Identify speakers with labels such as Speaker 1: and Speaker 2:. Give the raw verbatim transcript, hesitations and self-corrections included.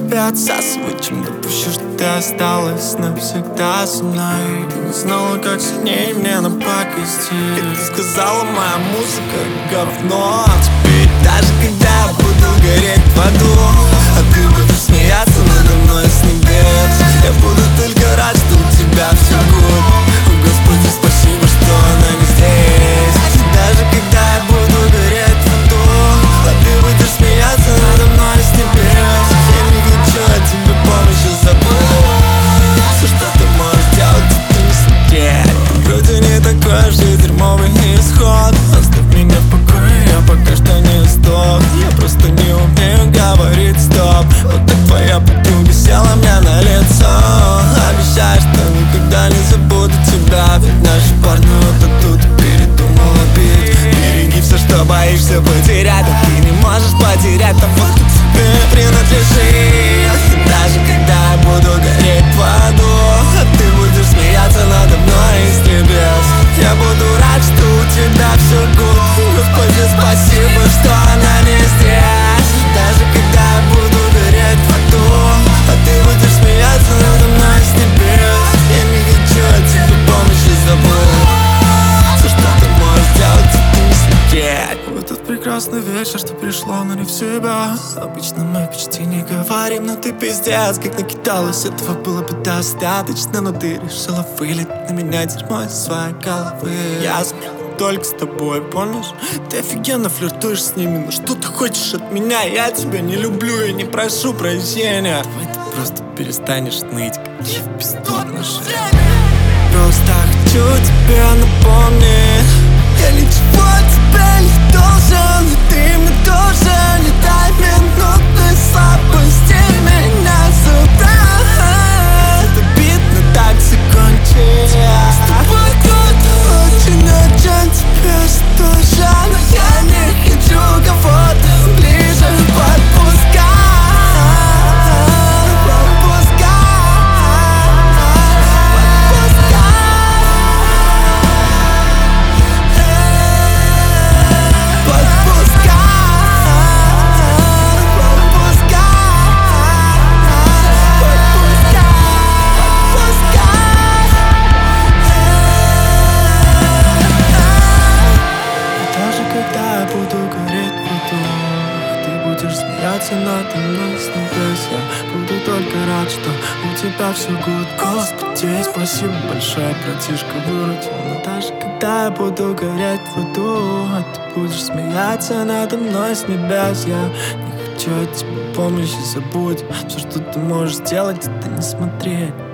Speaker 1: тебя отсасывать, чем допущу, что ты осталась навсегда со мной. Ты не знала, как сильнее мне напакостить. Как ты сказала, моя музыка говно. Теперь даже когда я буду гореть в аду, а ты будешь смеяться надо мной с небес, я буду только рад, что у тебя все good. Господи, спасибо, что она не здесь. Даже когда я буду гореть в аду, а ты будешь смеяться надо мной с небес, я не хочу от тебя помощи, забудь. Все, что ты можешь делать, это не смотреть. Вроде не такой уж и дерьмовый исход. Оставь меня в покое, я пока что не сдох. Я просто не умею говорить стоп. Вот так твоя подруга села мне на лицо. Обещаю, что никогда не забуду тебя, ведь наши парни вот тут передумала бить. Береги все, что боишься потерять, а ты не можешь потерять того, кто тебе принадлежит. Даже когда я буду гореть в аду, а ты будешь смеяться надо мной из небес, я буду рад, что у тебя все good. Господи, спасибо, что она не здесь. Даже когда я буду гореть в аду, а ты будешь смеяться надо мной с небес, я не хочу от тебя помощи, забудь. Все, что ты можешь делать, это не смотреть. В этот прекрасный вечер, что пришло, но не в себя. Обычно мы почти не говорим, но ты пиздец, как накидалась. Этого было бы достаточно, но ты решила вылить на меня дерьмо из своей головы. Я только с тобой, помнишь? Ты офигенно флиртуешь с ними, но что ты хочешь от меня? Я тебя не люблю и не прошу прощения. Давай ты просто перестанешь ныть, как я в пизду отношения. Просто хочу тебе напомнить, я ничего тебе не должен, и ты мне тоже не дай минутной слабости меня забрать. Это обидно так закончить. С тобой кто-то очень, очень тебе что но я не хочу кого-то ближе подпускать. Надо мной с небес, я буду только рад, что у тебя все good. Господи, спасибо большое, братишка, выручил. Но даже когда я буду гореть в аду, а ты будешь смеяться надо мной с небес, я не хочу от тебя помощи, забудь. Все, что ты можешь сделать, это не смотреть.